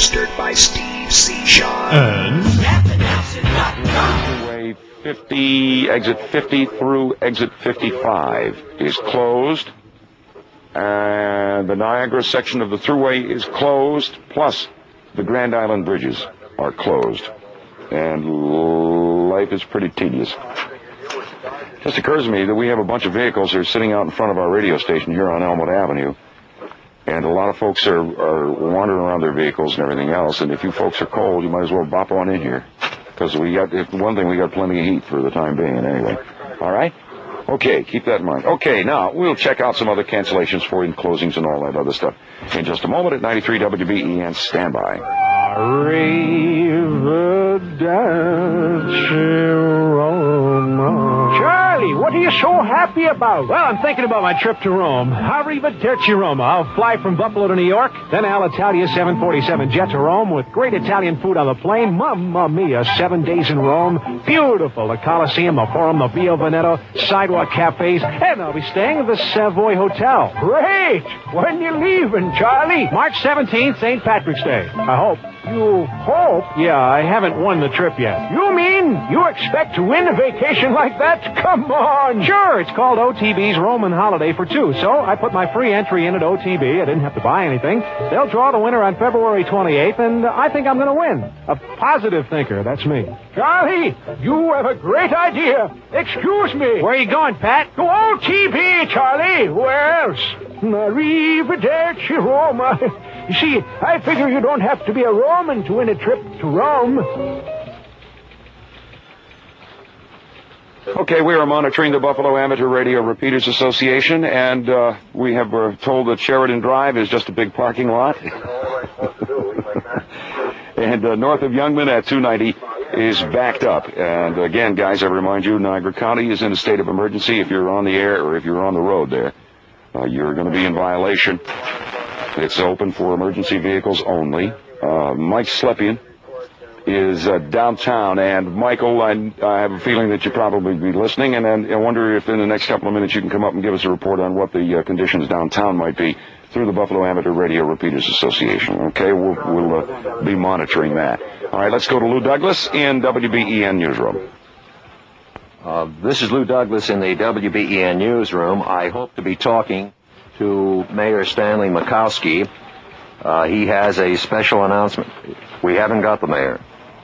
administered by Steve Sean. And Thruway 50, exit 50 through exit 55 is closed. And the Niagara section of the thruway is closed, plus the Grand Island bridges are closed. And life is pretty tedious. It just occurs to me that we have a bunch of vehicles that are sitting out in front of our radio station here on Elmwood Avenue. And a lot of folks are wandering around their vehicles and everything else. And if you folks are cold, you might as well bop on in here. Because we got plenty of heat for the time being anyway. All right? Okay, keep that in mind. Okay, now we'll check out some other cancellations for you and closings and all that other stuff in just a moment at 93 WBEN. Stand by. Charlie, what are you so happy about? Well, I'm thinking about my trip to Rome. Arrivederci Roma. I'll fly from Buffalo to New York, then Alitalia 747 jet to Rome with great Italian food on the plane. Mamma mia, 7 days in Rome. Beautiful. The Colosseum, the Forum, the Via Veneto, sidewalk cafes, and I'll be staying at the Savoy Hotel. Great! When you leaving, Charlie? March 17th, St. Patrick's Day. I hope. You hope? Yeah, I haven't won the trip yet. You mean you expect to win a vacation like that? Come on! Sure, it's called OTB's Roman Holiday for Two, so I put my free entry in at OTB. I didn't have to buy anything. They'll draw the winner on February 28th, and I think I'm going to win. A positive thinker, that's me. Charlie, you have a great idea. Excuse me. Where are you going, Pat? To OTB, Charlie. Where else? Arrivederci, Roma. You see, I figure you don't have to be a Roman to win a trip to Rome. Okay, we are monitoring the Buffalo Amateur Radio Repeaters Association, and we have told that Sheridan Drive is just a big parking lot. And north of Youngman at 290 is backed up. And again, guys, I remind you, Niagara County is in a state of emergency. If you're on the air or if you're on the road there, you're going to be in violation. It's open for emergency vehicles only. Mike Slepian is downtown. And, Michael, I have a feeling that you'll probably be listening, and I wonder if in the next couple of minutes you can come up and give us a report on what the conditions downtown might be through the Buffalo Amateur Radio Repeaters Association. Okay, we'll be monitoring that. All right, let's go to Lou Douglas in WBEN Newsroom. This is Lou Douglas in the WBEN Newsroom. I hope to be talking to Mayor Stanley Mikowski. He has a special announcement. We haven't got the mayor.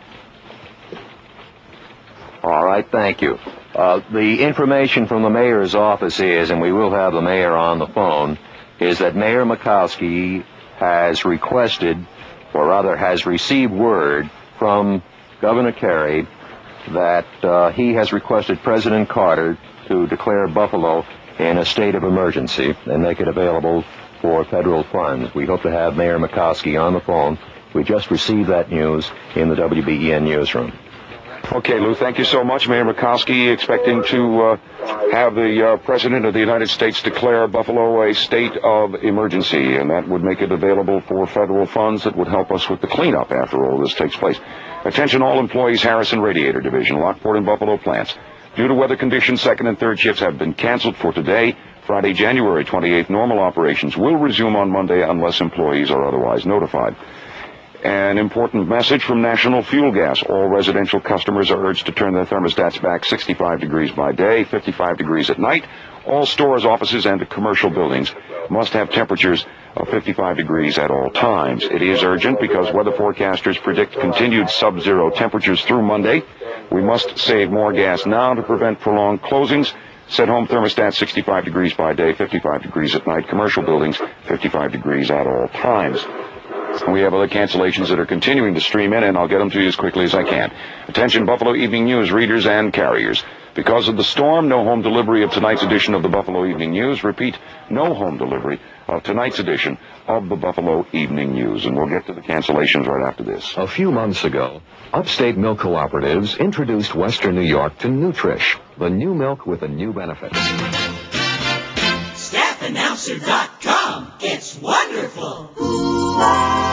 All right, thank you. The information from the mayor's office is, and we will have the mayor on the phone, is that Mayor Mikowski has requested, or rather has received word from Governor Carey that he has requested President Carter to declare Buffalo in a state of emergency and make it available for federal funds. We hope to have Mayor Mikowski on the phone. We just received that news in the WBEN Newsroom. Okay, Lou, thank you so much. Mayor Mikowski expecting to have the President of the United States declare Buffalo a state of emergency, and that would make it available for federal funds that would help us with the cleanup after all this takes place. Attention all employees, Harrison Radiator Division, Lockport and Buffalo plants. Due to weather conditions, second and third shifts have been canceled for today. Friday, January 28th, normal operations will resume on Monday unless employees are otherwise notified. An important message from National Fuel Gas. All residential customers are urged to turn their thermostats back 65 degrees by day, 55 degrees at night. All stores, offices, and commercial buildings must have temperatures of 55 degrees at all times. It is urgent because weather forecasters predict continued sub-zero temperatures through Monday. We must save more gas now to prevent prolonged closings. Set home thermostats 65 degrees by day, 55 degrees at night. Commercial buildings 55 degrees at all times. We have other cancellations that are continuing to stream in, and I'll get them to you as quickly as I can. Attention Buffalo Evening News readers and carriers. Because of the storm, no home delivery of tonight's edition of the Buffalo Evening News. Repeat, no home delivery of tonight's edition of the Buffalo Evening News. And we'll get to the cancellations right after this. A few months ago, Upstate Milk Cooperatives introduced Western New York to Nutrish, the new milk with a new benefit. StaffAnnouncer.com. It's wonderful.